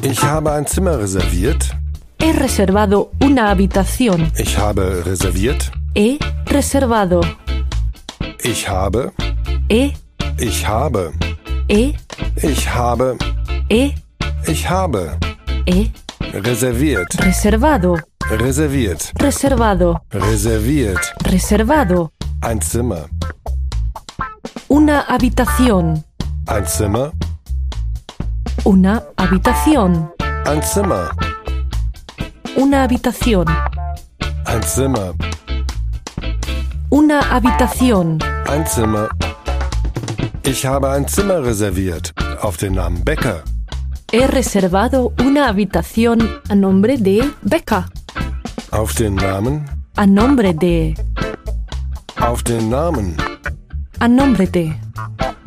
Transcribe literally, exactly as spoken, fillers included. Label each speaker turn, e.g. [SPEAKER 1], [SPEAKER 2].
[SPEAKER 1] Ich habe ein Zimmer reserviert.
[SPEAKER 2] He reservado una habitación.
[SPEAKER 1] Ich habe reserviert.
[SPEAKER 2] He reservado.
[SPEAKER 1] Ich habe.
[SPEAKER 2] He,
[SPEAKER 1] Ich habe.
[SPEAKER 2] he,
[SPEAKER 1] Ich habe.
[SPEAKER 2] he,
[SPEAKER 1] Ich habe.
[SPEAKER 2] he
[SPEAKER 1] Reserviert.
[SPEAKER 2] reservado.
[SPEAKER 1] Reserviert.
[SPEAKER 2] Reservado.
[SPEAKER 1] Reserviert.
[SPEAKER 2] Reservado.
[SPEAKER 1] Ein Zimmer.
[SPEAKER 2] Una habitación.
[SPEAKER 1] Ein Zimmer.
[SPEAKER 2] Una habitación.
[SPEAKER 1] Ein Zimmer.
[SPEAKER 2] Una habitación.
[SPEAKER 1] Ein Zimmer.
[SPEAKER 2] Una habitación.
[SPEAKER 1] Ein Zimmer. Ich habe ein Zimmer reserviert. Auf den Namen Becker.
[SPEAKER 2] He reservado una habitación a nombre de Becker.
[SPEAKER 1] Auf den Namen.
[SPEAKER 2] A nombre de.
[SPEAKER 1] Auf den Namen.
[SPEAKER 2] A nombre de.